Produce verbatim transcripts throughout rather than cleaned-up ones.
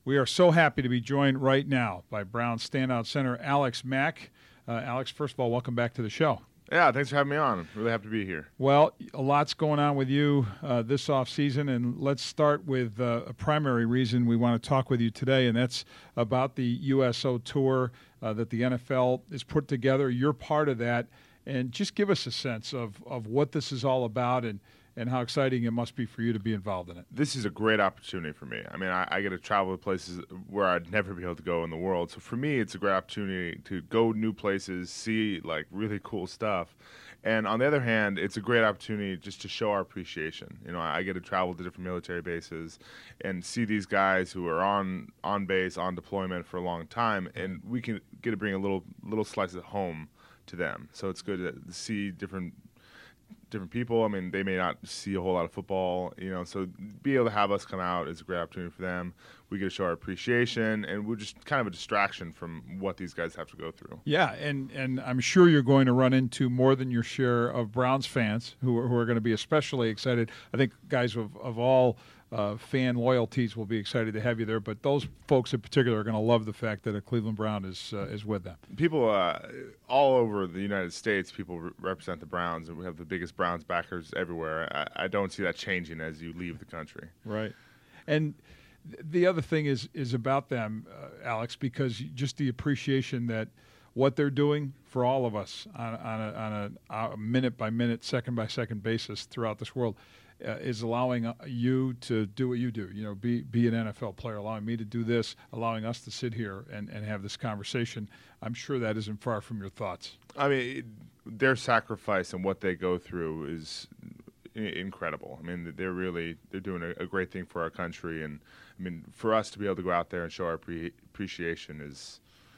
We are so happy to be joined right now by Browns standout center Alex Mack. Uh, Alex, first of all, welcome back to the show. Yeah, thanks for having me on. I'm really happy to be here. Well, a lot's going on with you uh, this offseason, and let's start with uh, a primary reason we want to talk with you today, and that's about the U S O Tour uh, that the N F L has put together. You're part of that, and just give us a sense of, of what this is all about and, and how exciting it must be for you to be involved in it. This is a great opportunity for me. I mean, I, I get to travel to places where I'd never be able to go in the world. So for me, it's a great opportunity to go new places, see like really cool stuff. And on the other hand, it's a great opportunity just to show our appreciation. You know, I get to travel to different military bases and see these guys who are on on base, on deployment for a long time, and we can get to bring a little little slice of home to them. So it's good to see different different people. I mean, they may not see a whole lot of football, you know, so be able to have us come out is a great opportunity for them. We get to show our appreciation, and we're just kind of a distraction from what these guys have to go through. Yeah, and, and I'm sure you're going to run into more than your share of Browns fans who are, who are going to be especially excited. I think guys of, of all uh, fan loyalties will be excited to have you there, but those folks in particular are going to love the fact that a Cleveland Brown is uh, is with them. People uh, all over the United States, people re- represent the Browns, and we have the biggest Browns backers everywhere. I, I don't see that changing as you leave the country. Right. And the other thing is is about them, uh, Alex, because just the appreciation that what they're doing for all of us on, on, a, on a, a minute-by-minute, second-by-second basis throughout this world uh, is allowing you to do what you do, you know, be be an N F L player, allowing me to do this, allowing us to sit here and, and have this conversation. I'm sure that isn't far from your thoughts. I mean, their sacrifice and what they go through is incredible. I mean, they're really they're doing a, a great thing for our country, and I mean, for us to be able to go out there and show our pre- appreciation is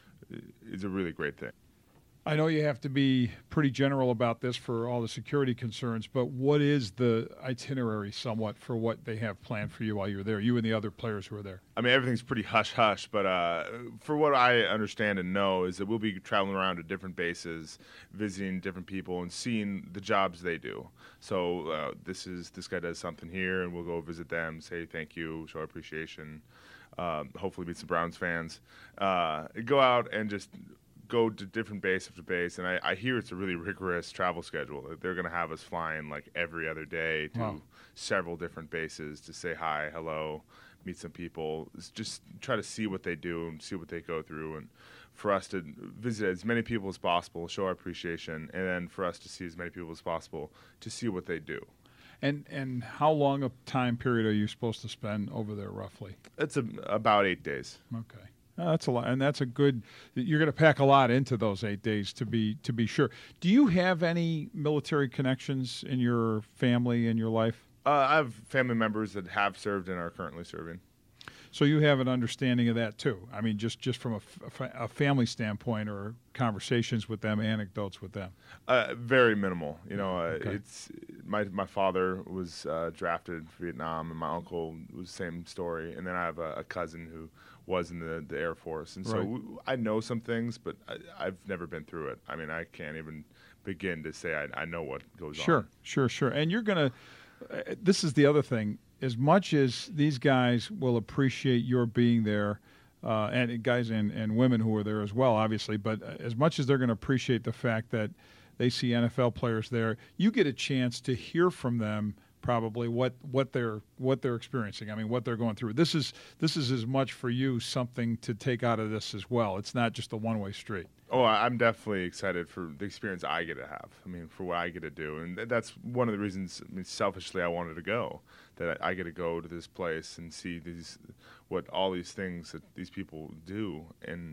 is a really great thing. I know you have to be pretty general about this for all the security concerns, but what is the itinerary somewhat for what they have planned for you while you're there, you and the other players who are there? I mean, everything's pretty hush-hush, but uh, for what I understand and know is that we'll be traveling around to different bases, visiting different people, and seeing the jobs they do. So uh, this is this guy does something here, and we'll go visit them, say thank you, show appreciation, uh, hopefully meet some Browns fans, uh, go out and just go to different base after base, and I, I hear it's a really rigorous travel schedule. They're going to have us flying like every other day to wow. several different bases to say hi, hello, meet some people, it's just try to see what they do and see what they go through, and for us to visit as many people as possible, show our appreciation, and then for us to see as many people as possible to see what they do. And and how long a time period are you supposed to spend over there roughly? It's a, about eight days. Okay. Uh, that's a lot, and that's a good. You're going to pack a lot into those eight days to be to be sure. Do you have any military connections in your family in your life? Uh, I have family members that have served and are currently serving. So you have an understanding of that too. I mean, just, just from a, f- a family standpoint, or conversations with them, anecdotes with them. Uh, very minimal. You know, uh, Okay. it's my my father was uh, drafted for Vietnam, and my uncle was the same story. And then I have a, a cousin who was in the, the Air Force, and so Right. w- I know some things, but I, I've never been through it. I mean, I can't even begin to say I, I know what goes Sure, on. sure, sure. And you're going to. Uh, this is the other thing. As much as these guys will appreciate your being there, uh, and guys and, and women who are there as well, obviously, but as much as they're going to appreciate the fact that they see N F L players there, you get a chance to hear from them probably what, what they're what they're experiencing. I mean, what they're going through. This is this is as much for you something to take out of this as well. It's not just a one-way street. Oh, I'm definitely excited for the experience I get to have. I mean, for what I get to do, and that's one of the reasons. I mean, selfishly, I wanted to go. That I get to go to this place and see these, what all these things that these people do, and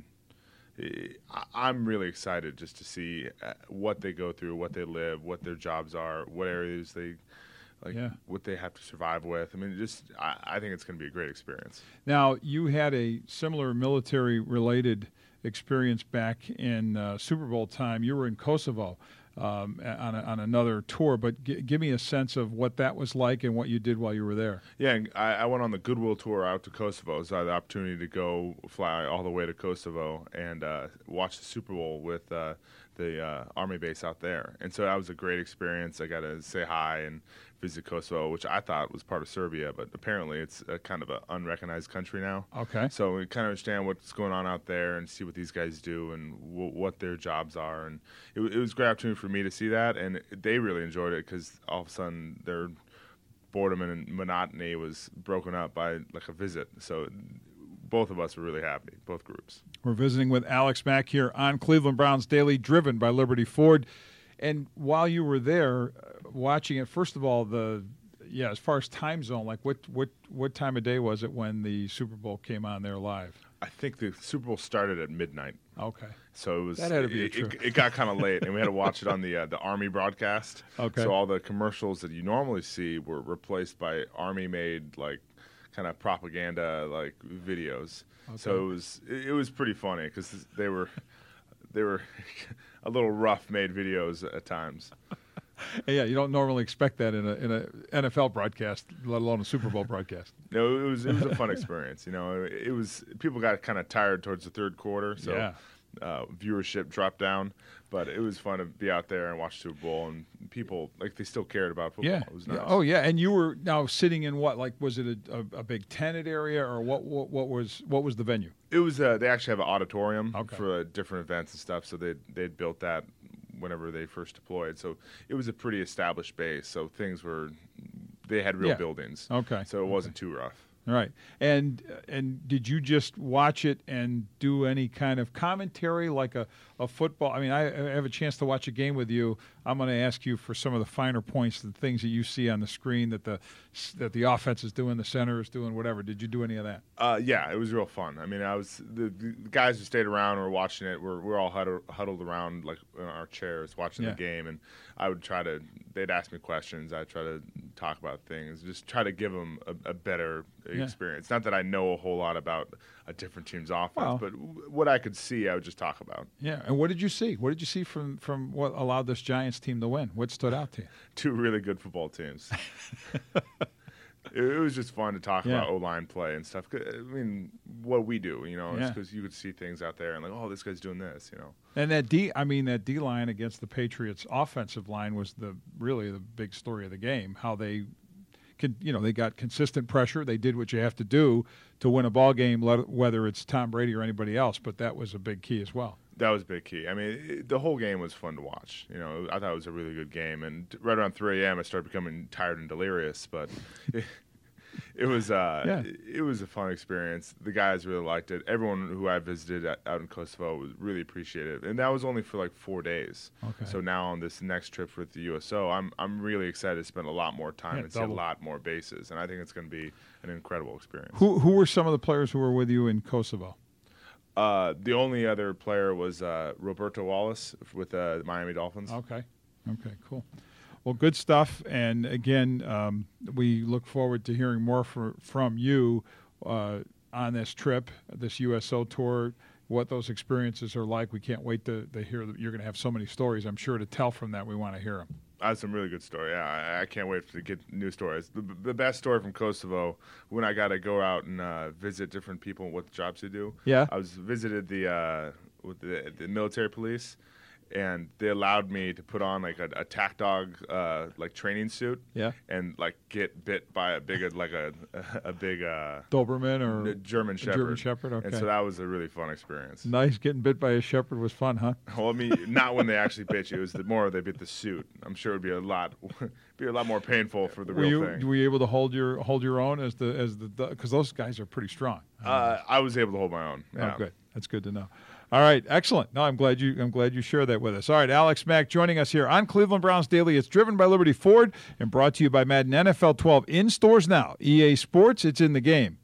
I'm really excited just to see what they go through, what they live, what their jobs are, what areas they, like, yeah. what they have to survive with. I mean, just I, I think it's going to be a great experience. Now, you had a similar military-related experience back in uh, Super Bowl time. You were in Kosovo um, on, a, on another tour, but g- give me a sense of what that was like and what you did while you were there. Yeah, and I, I went on the Goodwill tour out to Kosovo, so I had the opportunity to go fly all the way to Kosovo and uh, watch the Super Bowl with uh, the uh, Army base out there. And so that was a great experience. I got to say hi and visit Kosovo, which I thought was part of Serbia, but apparently it's a kind of an unrecognized country now. Okay. So we kind of understand what's going on out there and see what these guys do and w- what their jobs are. And it, it was a great opportunity for me to see that, and they really enjoyed it because all of a sudden their boredom and monotony was broken up by like a visit. So both of us were really happy, both groups. We're visiting with Alex Mack here on Cleveland Browns Daily, driven by Liberty Ford. And while you were there uh, watching it, first of all, the yeah, as far as time zone, like what what what time of day was it when the Super Bowl came on there live? I think the Super Bowl started at midnight. Okay. So it was that had to be it, true. it, it got kind of late, and we had to watch it on the uh, the Army broadcast. Okay. So all the commercials that you normally see were replaced by Army-made like kind of propaganda like videos. Okay. So it was it, it was pretty funny because they were they were a little rough made videos at times. Yeah, you don't normally expect that in a in a N F L broadcast, let alone a Super Bowl broadcast. No, it was it was a fun experience. You know, it, it was people got kind of tired towards the third quarter, so yeah. uh, viewership dropped down. But it was fun to be out there and watch Super Bowl, and people like they still cared about football. Yeah. It was nice. Oh yeah, and you were now sitting in what? Like, was it a, a, a big tented area, or what, what? What was what was the venue? It was. Uh, they actually have an auditorium okay. for uh, different events and stuff. So they they'd built that whenever they first deployed. So it was a pretty established base. So things were, they had real yeah. buildings. Okay. So it wasn't okay. too rough. Right. And and did you just watch it and do any kind of commentary like a, a football? I mean, I, I have a chance to watch a game with you. I'm going to ask you for some of the finer points, the things that you see on the screen that the that the offense is doing, the center is doing, whatever. Did you do any of that? Uh, yeah, it was real fun. I mean, I was the, the guys who stayed around were watching it. We're we're all huddled, huddled around like in our chairs watching yeah. the game, and I would try to. They'd ask me questions. I'd try to talk about things, just try to give them a, a better yeah. experience. Not that I know a whole lot about a different team's offense, well, but w- what I could see, I would just talk about. Yeah, and what did you see? What did you see from, from what allowed this Giants team to win? What stood out to you? Two really good football teams. It was just fun to talk yeah. about O-line play and stuff. I mean, what we do, you know, yeah. because you could see things out there and like, oh, this guy's doing this, you know. And that D, I mean, that D line against the Patriots' offensive line was the really the big story of the game. How they, can, you know, they got consistent pressure. They did what you have to do to win a ball game, whether it's Tom Brady or anybody else. But that was a big key as well. That was a big key. I mean, it, the whole game was fun to watch. You know, I thought it was a really good game. And right around three a.m., I started becoming tired and delirious. But it, it was uh, yeah. it, it was a fun experience. The guys really liked it. Everyone who I visited at, out in Kosovo was really appreciative. And that was only for like four days. Okay. So now on this next trip with the U S O, I'm I'm really excited to spend a lot more time yeah, and see double. a lot more bases. And I think it's going to be an incredible experience. Who who were some of the players who were with you in Kosovo? Uh, the only other player was uh, Roberto Wallace with uh, the Miami Dolphins. Okay. Okay, cool. Well, good stuff. And again, um, we look forward to hearing more for, from you uh, on this trip, this U S O tour, what those experiences are like. We can't wait to, to hear that you're going to have so many stories, I'm sure, to tell from that. We want to hear them. I have some really good story. Yeah, I, I can't wait to get new stories. The, the best story from Kosovo, when I got to go out and uh, visit different people and what jobs they do. Yeah. I was visited the uh, with the, the military police, and they allowed me to put on like a, a tack dog uh, like training suit. Yeah. And like get bit by a big like a a big uh, Doberman or German Shepherd. German Shepherd. Okay. And so that was a really fun experience. Nice. Getting bit by a shepherd was fun, huh? Well, I mean, not when they actually bit you. It was the more they bit the suit. I'm sure it would be a lot, be a lot more painful for the were real you, thing. Were you able to hold your hold your own as the as the because those guys are pretty strong? Uh, I was able to hold my own. Yeah. Oh, good. That's good to know. All right, excellent. No, I'm glad you I'm glad you shared that with us. All right, Alex Mack joining us here on Cleveland Browns Daily. It's driven by Liberty Ford and brought to you by Madden N F L twelve in stores now. E A Sports, it's in the game.